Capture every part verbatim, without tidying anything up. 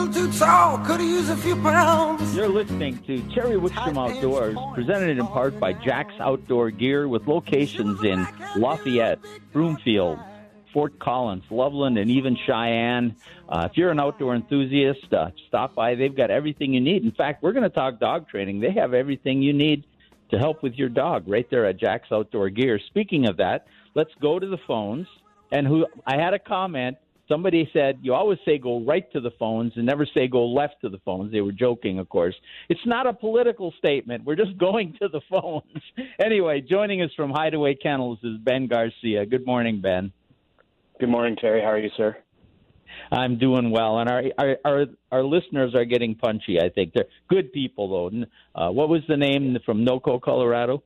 little too tall, could have used a few pounds. You're listening to Terry Wickstrom Outdoors, presented in part by Jack's Outdoor Gear, with locations in Lafayette, Broomfield, Fort Collins, Loveland, and even Cheyenne. Uh, if you're an outdoor enthusiast, uh, stop by. They've got everything you need. In fact, we're going to talk dog training. They have everything you need to help with your dog right there at Jack's Outdoor Gear. Speaking of that, let's go to the phones. And who I had a comment. Somebody said, you always say go right to the phones and never say go left to the phones. They were joking, of course. It's not a political statement. We're just going to the phones. Anyway, joining us from Hideaway Kennels is Ben Garcia. Good morning, Ben. Good morning, Terry. How are you, sir? I'm doing well. And our our our, our listeners are getting punchy, I think. They're good people, though. Uh, what was the name from NoCo, Colorado?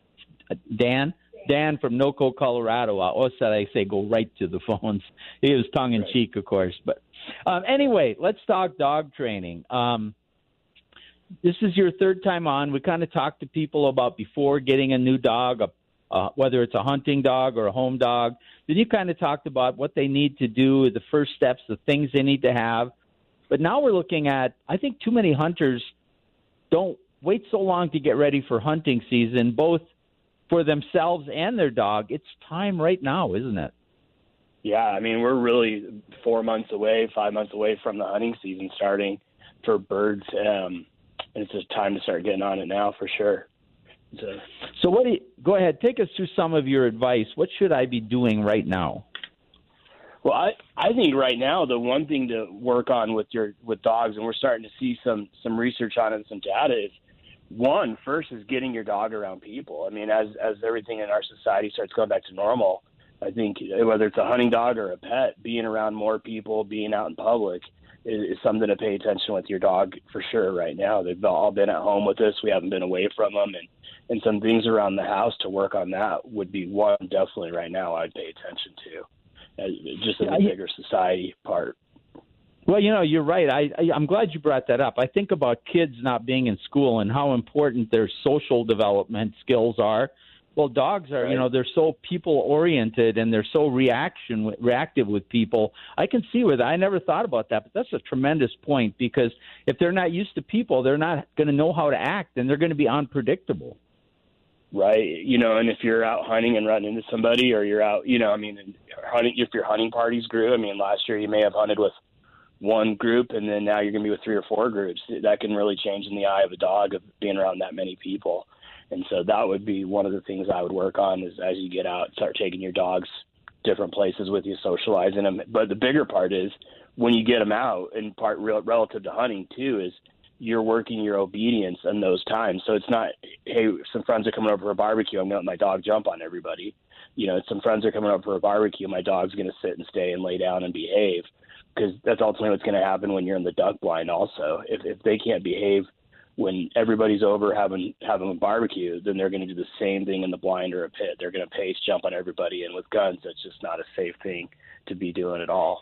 Dan? Dan from NoCo, Colorado. I always said I say go right to the phones. He was tongue-in-cheek, of course. But um, anyway, let's talk dog training. Um, this is your third time on. We kind of talked to people about before getting a new dog, a, uh, whether it's a hunting dog or a home dog. Then you kind of talked about what they need to do, the first steps, the things they need to have. But now we're looking at, I think too many hunters don't wait so long to get ready for hunting season, both for themselves and their dog. It's time right now, isn't it? Yeah, I mean, we're really four months away, five months away from the hunting season starting for birds. Um, and it's just time to start getting on it now for sure. So, so what do you, go ahead, take us through some of your advice. What should I be doing right now? Well, I, I think right now the one thing to work on with your with dogs, and we're starting to see some some research on it and some data, is one, first is getting your dog around people. I mean, as as everything in our society starts going back to normal, I think whether it's a hunting dog or a pet, being around more people, being out in public is, is something to pay attention with your dog for sure right now. They've all been at home with us. We haven't been away from them. And, and some things around the house to work on that would be one definitely right now I'd pay attention to, as, just as a bigger society part. Well, you know, you're right. I, I, I'm glad you brought that up. I think about kids not being in school and how important their social development skills are. Well, dogs are, right. you know, they're so people-oriented and they're so reaction reactive with people. I can see with that. I never thought about that, but that's a tremendous point, because if they're not used to people, they're not going to know how to act, and they're going to be unpredictable. Right. You know, and if you're out hunting and running into somebody, or you're out, you know, I mean, hunting, if your hunting parties grew, I mean, last year you may have hunted with one group, and then now you're going to be with three or four groups. That can really change in the eye of a dog of being around that many people. And so that would be one of the things I would work on, is as you get out, start taking your dogs different places with you, socializing them. But the bigger part is when you get them out, and part real, relative to hunting too, is you're working your obedience in those times. So it's not, hey, some friends are coming over for a barbecue, I'm going to let my dog jump on everybody. You know, some friends are coming over for a barbecue, my dog's going to sit and stay and lay down and behave. Because that's ultimately what's going to happen when you're in the duck blind also. If if they can't behave when everybody's over having having a barbecue, then they're going to do the same thing in the blind or a pit. They're going to pace, jump on everybody, and with guns, that's just not a safe thing to be doing at all.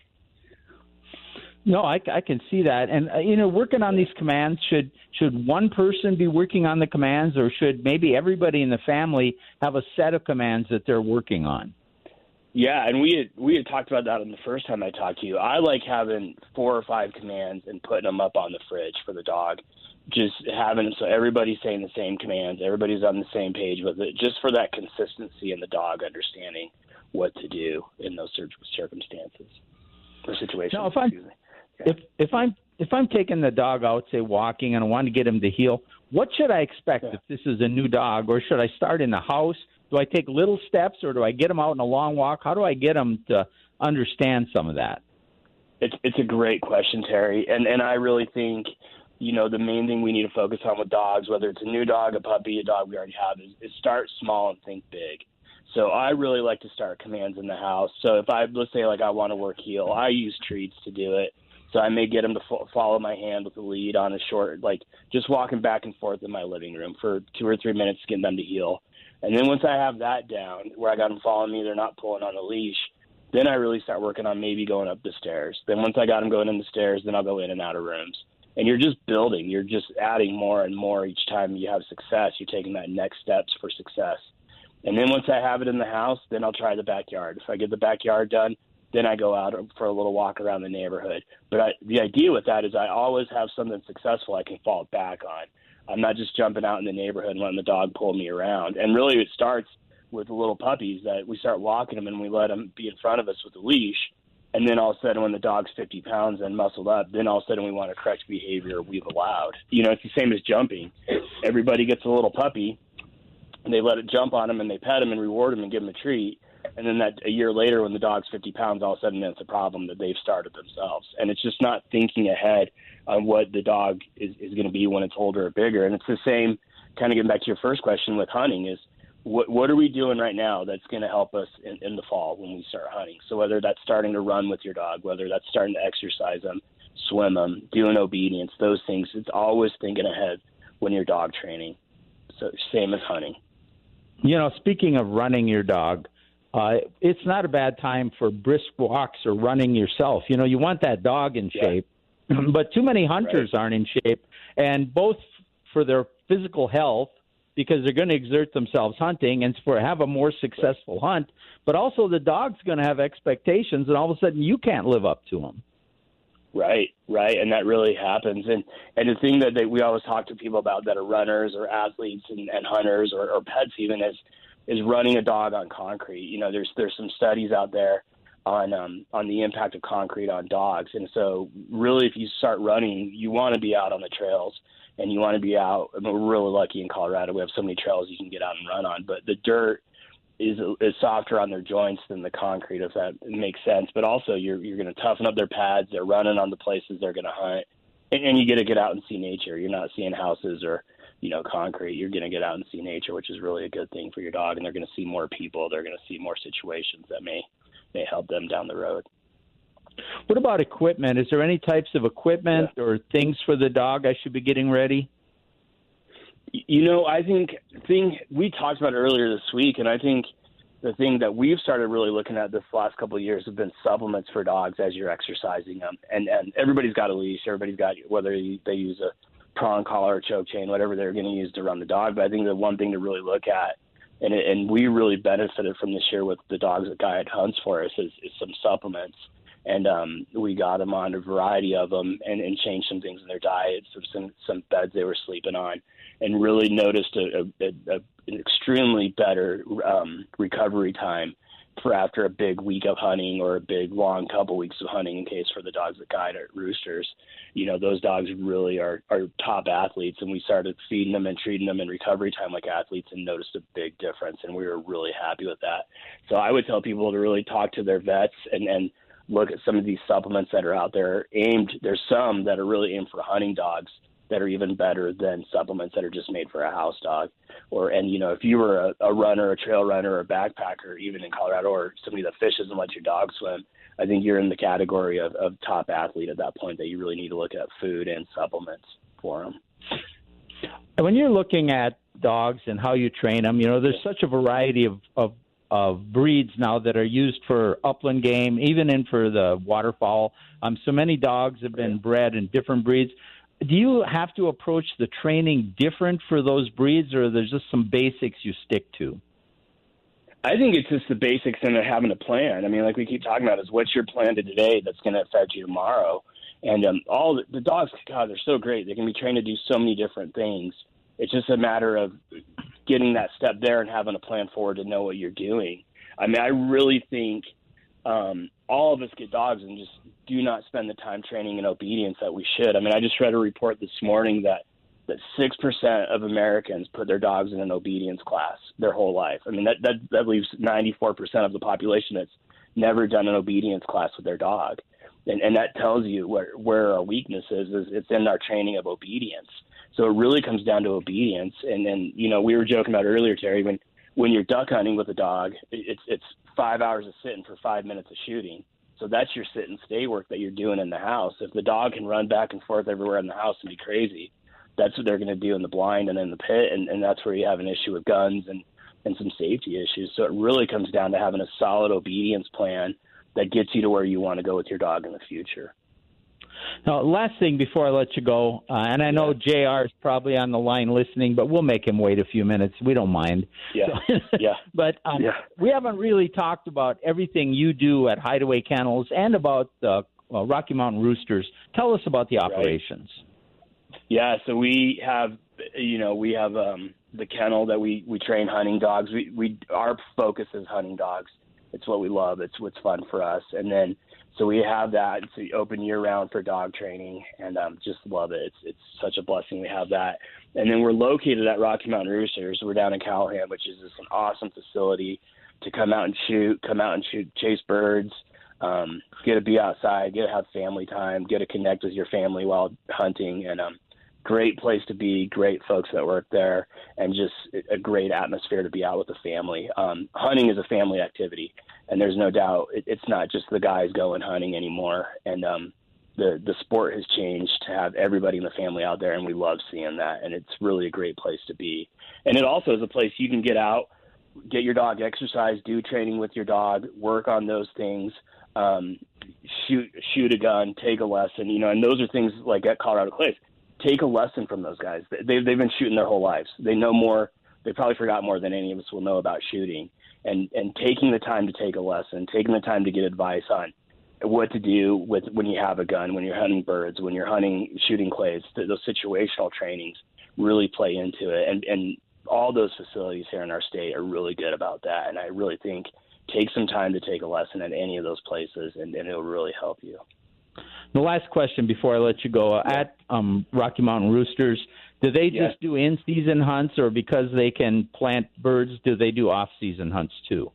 No, I, I can see that. And, uh, you know, working on these commands, should should one person be working on the commands, or should maybe everybody in the family have a set of commands that they're working on? Yeah, and we had, we had talked about that on the first time I talked to you. I like having four or five commands and putting them up on the fridge for the dog. Just having them so everybody's saying the same commands, everybody's on the same page with it, just for that consistency and the dog understanding what to do in those circumstances or situations. Now, if I'm, yeah. if, if I'm if I'm taking the dog out, say walking, and I want to get him to heel, what should I expect yeah. if this is a new dog? Or should I start in the house? Do I take little steps, or do I get them out in a long walk? How do I get them to understand some of that? It's it's a great question, Terry. And and I really think, you know, the main thing we need to focus on with dogs, whether it's a new dog, a puppy, a dog we already have, is, is start small and think big. So I really like to start commands in the house. So if I, let's say like I want to work heel, I use treats to do it. So I may get them to fo- follow my hand with a lead on a short, like just walking back and forth in my living room for two or three minutes, getting them to heel. And then once I have that down, where I got them following me, they're not pulling on a leash, then I really start working on maybe going up the stairs. Then once I got them going in the stairs, then I'll go in and out of rooms. And you're just building. You're just adding more and more each time you have success. You're taking that next steps for success. And then once I have it in the house, then I'll try the backyard. If I get the backyard done, then I go out for a little walk around the neighborhood. But I, the idea with that is I always have something successful I can fall back on. I'm not just jumping out in the neighborhood and letting the dog pull me around. And really it starts with the little puppies that we start walking them and we let them be in front of us with a leash. And then all of a sudden when the dog's fifty pounds and muscled up, then all of a sudden we want to correct behavior we've allowed. You know, it's the same as jumping. Everybody gets a little puppy and they let it jump on them and they pet them and reward them and give them a treat. And then that a year later when the dog's fifty pounds, all of a sudden it's a problem that they've started themselves. And it's just not thinking ahead on what the dog is, is going to be when it's older or bigger. And it's the same, kind of getting back to your first question with hunting, is what what are we doing right now that's going to help us in, in the fall when we start hunting? So whether that's starting to run with your dog, whether that's starting to exercise them, swim them, doing obedience, those things, it's always thinking ahead when you're dog training. So same as hunting. You know, speaking of running your dog, Uh, it's not a bad time for brisk walks or running yourself. You know, you want that dog in yeah. shape, but too many hunters right. aren't in shape, and both for their physical health, because they're going to exert themselves hunting and for have a more successful right. hunt, but also the dog's going to have expectations, and all of a sudden you can't live up to them. Right, right, and that really happens. And and the thing that they, we always talk to people about that are runners or athletes and, and hunters or, or pets even is is running a dog on concrete. You know, there's there's some studies out there on um, on the impact of concrete on dogs. And so really if you start running, you want to be out on the trails and you want to be out. I mean, we're really lucky in Colorado. We have so many trails you can get out and run on. But the dirt is is softer on their joints than the concrete, if that makes sense. But also you're you're going to toughen up their pads. They're running on the places they're going to hunt. And, and you get to get out and see nature. You're not seeing houses or you know, concrete. You're going to get out and see nature, which is really a good thing for your dog. And they're going to see more people. They're going to see more situations that may, may help them down the road. What about equipment? Is there any types of equipment yeah. or things for the dog I should be getting ready? You know, I think thing we talked about earlier this week, and I think the thing that we've started really looking at this last couple of years have been supplements for dogs as you're exercising them. And, and everybody's got a leash. Everybody's got, whether they use a prong collar or choke chain, whatever they're going to use to run the dog. But I think the one thing to really look at, and it, and we really benefited from this year with the dogs that Guide hunts for us, is, is some supplements. And um, we got them on a variety of them and, and changed some things in their diets, some, some some beds they were sleeping on, and really noticed a, a, a, an extremely better um, recovery time for after a big week of hunting or a big long couple weeks of hunting. In case for the dogs that Guide at Roosters, you know, those dogs really are, are top athletes, and we started feeding them and treating them in recovery time like athletes and noticed a big difference, and we were really happy with that. So I would tell people to really talk to their vets and, and look at some of these supplements that are out there aimed. There's some that are really aimed for hunting dogs that are even better than supplements that are just made for a house dog. Or, and, you know, if you were a, a runner, a trail runner, or a backpacker, even in Colorado, or somebody that fishes and lets your dog swim, I think you're in the category of, of top athlete at that point that you really need to look at food and supplements for them. When you're looking at dogs and how you train them, you know, there's such a variety of, of, of breeds now that are used for upland game, even in for the waterfowl. Um, so many dogs have been bred in different breeds. Do you have to approach the training different for those breeds, or there's just some basics you stick to? I think it's just the basics and having a plan. I mean, like we keep talking about, is what's your plan to today that's going to affect you tomorrow? And um, all the, the dogs, God, they're so great. They can be trained to do so many different things. It's just a matter of getting that step there and having a plan forward to know what you're doing. I mean, I really think um, all of us get dogs and just do not spend the time training in obedience that we should. I mean, I just read a report this morning that that six percent of Americans put their dogs in an obedience class their whole life. I mean, that, that, that leaves ninety-four percent of the population that's never done an obedience class with their dog. And, and that tells you where, where our weakness is, is it's in our training of obedience. So it really comes down to obedience. And then, you know, we were joking about earlier, Terry, when, when you're duck hunting with a dog, it's, it's five hours of sitting for five minutes of shooting. So that's your sit and stay work that you're doing in the house. If the dog can run back and forth everywhere in the house and be crazy, that's what they're going to do in the blind and in the pit. And, and that's where you have an issue with guns and, and some safety issues. So it really comes down to having a solid obedience plan that gets you to where you want to go with your dog in the future. Now, last thing before I let you go, uh, and I know J R is probably on the line listening, but we'll make him wait a few minutes. We don't mind. Yeah, so, yeah. But um, yeah. we haven't really talked about everything you do at Hideaway Kennels and about the uh, Rocky Mountain Roosters. Tell us about the operations. Right. Yeah, so we have, you know, we have um, the kennel that we, we train hunting dogs. We we our focus is hunting dogs. It's what we love. It's what's fun for us. And then so we have that. It's open year round for dog training, and um, just love it. It's it's such a blessing we have that. And then we're located at Rocky Mountain Roosters. We're down in Callahan, which is just an awesome facility to come out and shoot, come out and shoot, chase birds, um, get to be outside, get to have family time, get to connect with your family while hunting, and um, great place to be, great folks that work there, and just a great atmosphere to be out with the family. Um, hunting is a family activity, and there's no doubt it, it's not just the guys going hunting anymore. And um, the the sport has changed to have everybody in the family out there, and we love seeing that. And it's really a great place to be. And it also is a place you can get out, get your dog exercise, do training with your dog, work on those things, um, shoot shoot a gun, take a lesson, you know. And those are things like at Colorado Clays. Take a lesson from those guys. They've, they've been shooting their whole lives. They know more. They probably forgot more than any of us will know about shooting. And and taking the time to take a lesson, taking the time to get advice on what to do with when you have a gun, when you're hunting birds, when you're hunting, shooting clays, those situational trainings really play into it. And, and all those facilities here in our state are really good about that. And I really think take some time to take a lesson at any of those places, and, and it'll really help you. The last question before I let you go, uh, at um, Rocky Mountain Roosters, do they yeah. just do in-season hunts, or because they can plant birds, do they do off-season hunts too?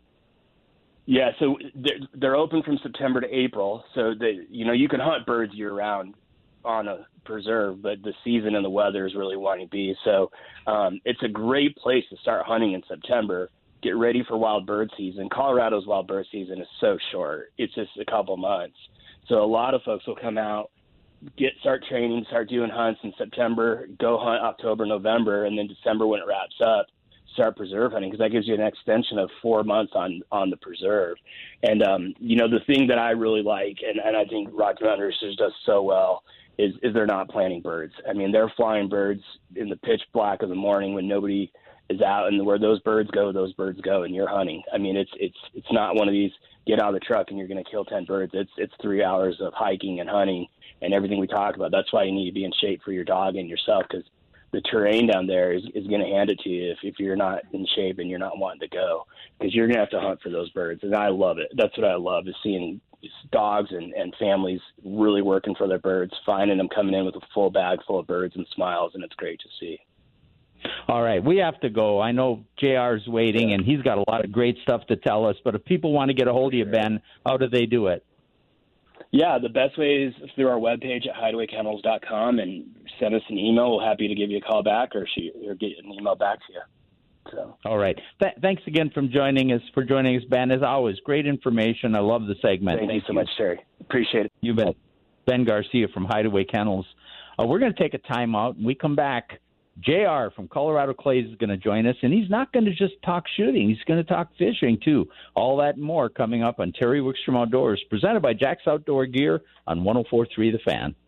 Yeah, so they're, they're open from September to April. So, they, you know, you can hunt birds year-round on a preserve, but the season and the weather is really wanting to be. So um, it's a great place to start hunting in September. Get ready for wild bird season. Colorado's wild bird season is so short. It's just a couple months. So a lot of folks will come out, get start training, start doing hunts in September, go hunt October, November, and then December when it wraps up, start preserve hunting, because that gives you an extension of four months on, on the preserve. And, um, you know, the thing that I really like, and, and I think Rocky Mountain Roosters does so well, is, is they're not planting birds. I mean, they're flying birds in the pitch black of the morning when nobody is out, and where those birds go, those birds go, and you're hunting. I mean, it's it's it's not one of these get out of the truck and you're going to kill ten birds. It's it's three hours of hiking and hunting and everything we talk about. That's why you need to be in shape for your dog and yourself, because the terrain down there is, is going to hand it to you if, if you're not in shape and you're not wanting to go, because you're going to have to hunt for those birds. And I love it. That's what I love, is seeing dogs and, and families really working for their birds, finding them coming in with a full bag full of birds and smiles, and it's great to see. All right, we have to go. I know J R's waiting, yeah. and he's got a lot of great stuff to tell us. But if people want to get a hold of you, Ben, how do they do it? Yeah, the best way is through our webpage at hideaway kennels dot com, and send us an email. We're happy to give you a call back or, shoot, or get an email back to you. So. All right. Th- thanks again for joining us, for joining us, Ben. As always, great information. I love the segment. Thank, Thank you so much, Terry. Appreciate it. You bet. Ben Garcia from Hideaway Kennels. Uh, we're going to take a time out. When we come back, J R from Colorado Clays is going to join us, and he's not going to just talk shooting. He's going to talk fishing, too. All that and more coming up on Terry Wickstrom Outdoors, presented by Jack's Outdoor Gear on one oh four point three The Fan.